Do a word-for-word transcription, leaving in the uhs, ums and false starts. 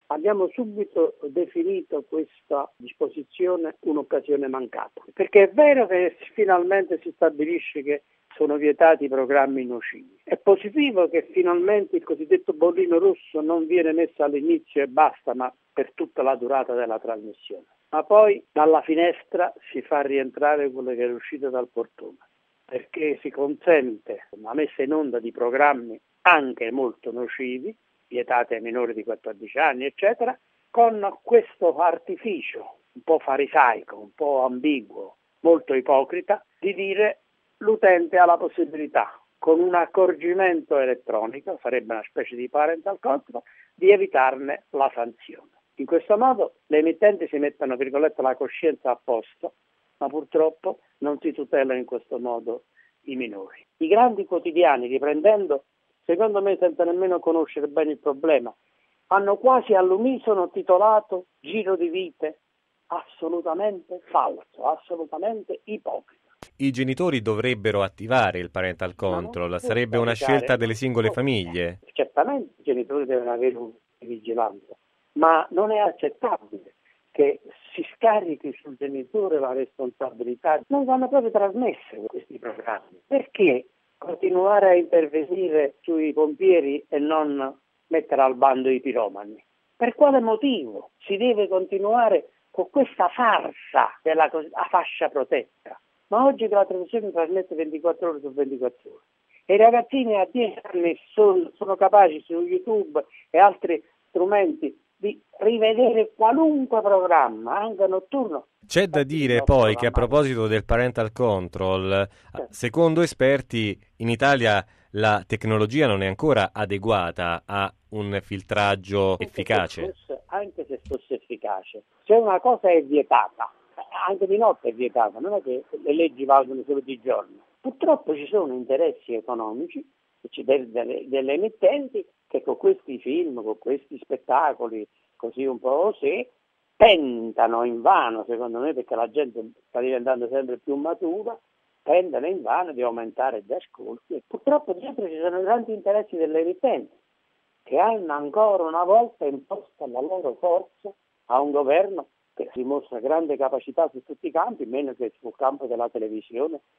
Abbiamo subito definito questa disposizione un'occasione mancata, perché è vero che finalmente si stabilisce che sono vietati i programmi nocivi. È positivo che finalmente il cosiddetto bollino rosso non viene messo all'inizio e basta, ma per tutta la durata della trasmissione. Ma poi dalla finestra si fa rientrare quello che è uscito dal portone, perché si consente la messa in onda di programmi anche molto nocivi, vietati ai minori di quattordici anni, eccetera, con questo artificio un po' farisaico, un po' ambiguo, molto ipocrita, di dire l'utente ha la possibilità, con un accorgimento elettronico, sarebbe una specie di parental control, di evitarne la sanzione. In questo modo le emittenti si mettono, virgolette, la coscienza a posto, ma purtroppo non si tutelano in questo modo i minori. I grandi quotidiani, riprendendo, secondo me senza nemmeno conoscere bene il problema, hanno quasi all'unisono titolato Giro di vite assolutamente falso, assolutamente ipocrita. I genitori dovrebbero attivare il parental control, sarebbe una scelta delle singole famiglie? Certamente i genitori devono avere un vigilanza, ma non è accettabile che si scarichi sul genitore la responsabilità. Non vanno proprio trasmesse questi programmi. Perché continuare a intervenire sui pompieri e non mettere al bando i piromani? Per quale motivo si deve continuare con questa farsa della a fascia protetta? Ma oggi la televisione trasmette ventiquattro ore su ventiquattro ore e i ragazzini a dieci anni sono, sono capaci su YouTube e altri strumenti di rivedere qualunque programma, anche notturno. C'è da dire poi che a proposito del parental control, secondo esperti, in Italia la tecnologia non è ancora adeguata a un filtraggio anche efficace. Se fosse, anche se fosse efficace, se una cosa è vietata, anche di notte è vietata, non è che le leggi valgono solo di giorno. Purtroppo ci sono interessi economici delle, delle emittenti che con questi film, con questi spettacoli, così un po' così, tentano invano, secondo me, perché la gente sta diventando sempre più matura, tentano invano di aumentare gli ascolti e purtroppo dietro ci sono tanti interessi delle emittenti che hanno ancora una volta imposto la loro forza a un governo che dimostra grande capacità su tutti i campi, meno che sul campo della televisione